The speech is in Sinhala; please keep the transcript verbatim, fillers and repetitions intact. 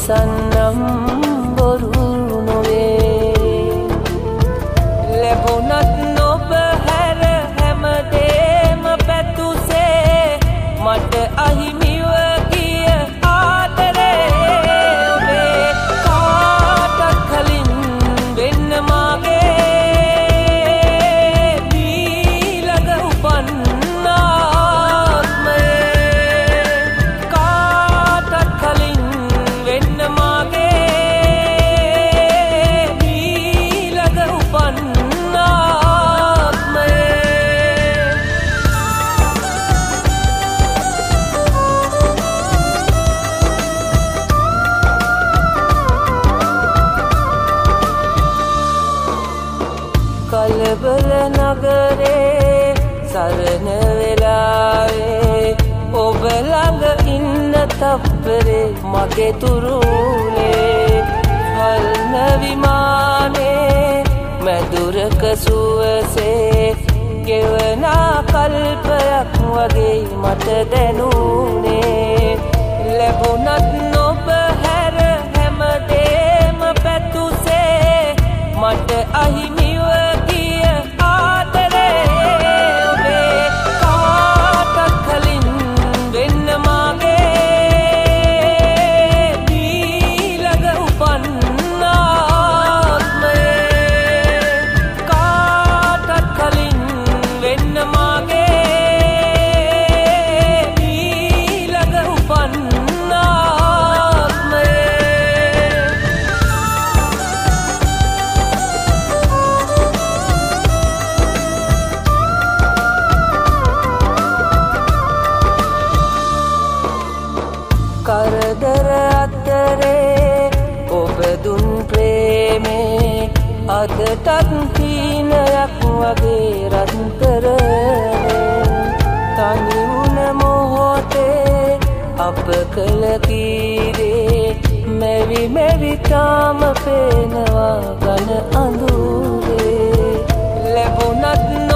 ඉවසන්නම් බොරු නොවේ ලැබුණත් නොබ හැර හැමදේම පැතුසේ මට අහිමිව ගිය ආදරේ ඔබේ කාටත් කලින් වෙන්න මාගේ මීළඟ උපන් ආත්මයේ කාටත් කලින් වෙන්න මාගේ මීළඟ උපන් කලබල නගරේ සරණ වෙලාවේ ඔබ ළඟ ඉන්න තප්පරේ මගේ තුරුනේ හල්න විමානේ මැදුරක සුවසේ ගෙවනා කල්පයක් වගේ මට දැනුනේ ලැබුණත් නොබ හැර හැමදේම පැතුසේ මට අහිමිව ගිය ආදරේ ඔබේ කාටත් කලින් වෙන්න මාගේ මීළඟ උපන් ආත්මයේ කාටත් කලින් වෙන්න මාගේ මීළඟ උපන් කරදර අතරේ ඔබ දුන් ප්‍රේමේ අදටත් හීනයක් වගේ රත්තරනේ තනි වුණ මොහොතේ අප කළ කීරේ මෙවි මෙවි තාම පේනවා ඝන අඳුරේ ලැබුණත්